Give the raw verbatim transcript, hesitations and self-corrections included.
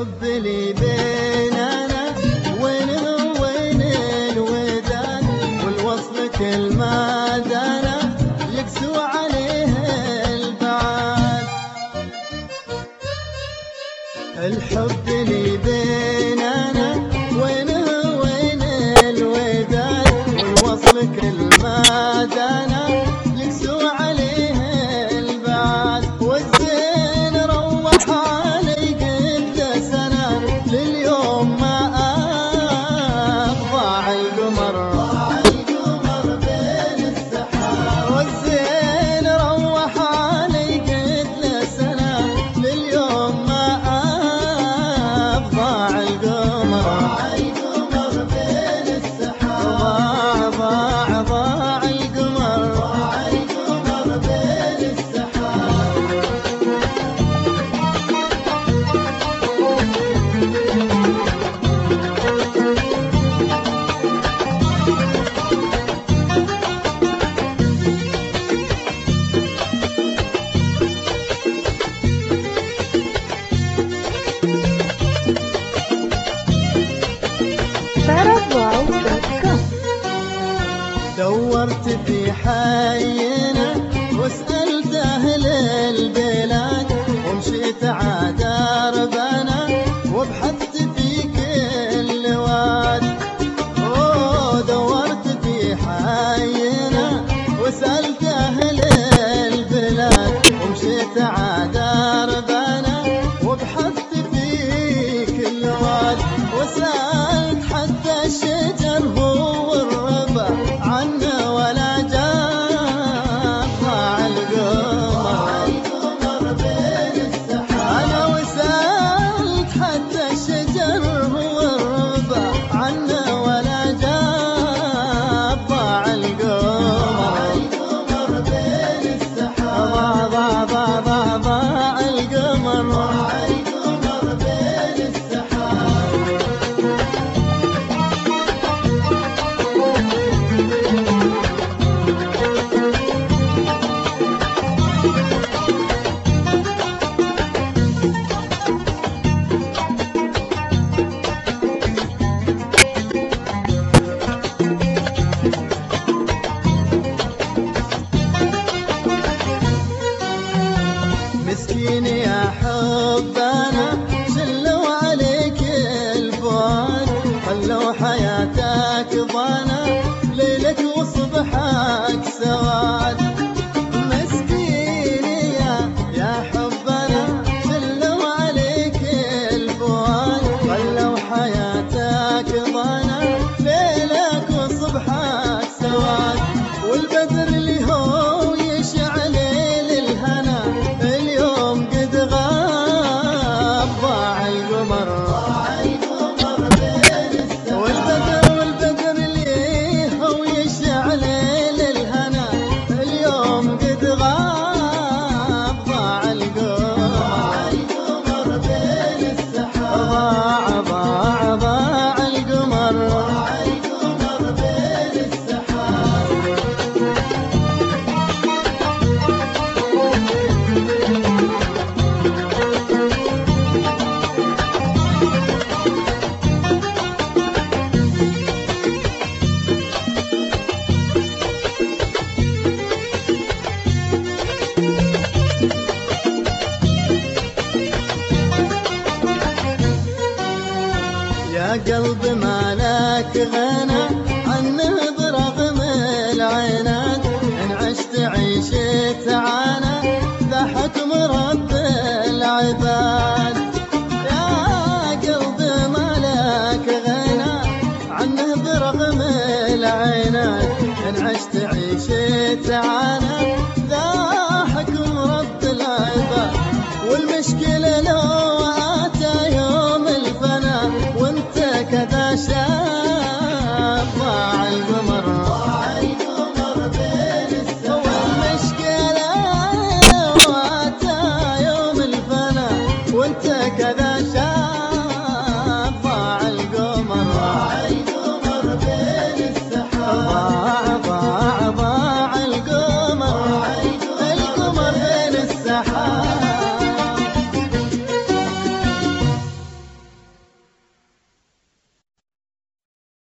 الحب اللي بيننا وين هو وين الوداد والوصل كل ما دانا يقسو عليه البعاد. الحب اللي بيننا وين هو وين الوداد والوصل كل ما دانا يقسو عليه البعاد. والزين روح علي قد سنة لليوم ما ضاع القمر بين السحاب. والزين روح علي قد سنة لليوم ما ضاع القمر بين السحاب. ضاع ضاع القمر بين السحاب. دورت في حينا وسألت أهل البلاد ومشيت عدربنا وبحثت في كل واد. أوه دورت في حينا وسألت أهل البلاد ومشيت عدربنا وبحثت في كل واد. وسألت حتى الشجر هو الربع عنا ولا جاب ضاع القمر بين السحاب. أنا وسألت حتى الشجر هو الربع عنا ولا جاب ضاع القمر بين السحاب. ضاع ضاع ضاع ضاع القمر بين السحاب. مسكين يا حبنا شلوا عليك الفؤاد خلوا حياتك ضنا ليلك وصبحك سواد. مسكين يا يا حبنا شلوا عليك الفؤاد خلوا حياتك ضنا ليلك وصبحك سواد. والبدر اللي هو يشعل للهنا اليوم قد غاب ضاع القمر بين السحاب. والبدر والبدر اللي هو يشعل للهنا اليوم قد غاب ضاع القمر بين السحاب. ضاع ضاع ضاع القمر بين السحاب. يا قلب ما لك غنى عنه برغم العناد إن عشت عيشت عانى ذا حكم رب العباد. يا قلب ما لك غنى عنه برغم العناد إن عشت عيشت عانى ذا حكم رب العباد. والمشكلة لو أتى يوم الفنا وانت كذا شاب ضاع القمر بين السحاب. والمشكلة لو أتى يوم الفنا وانت كذا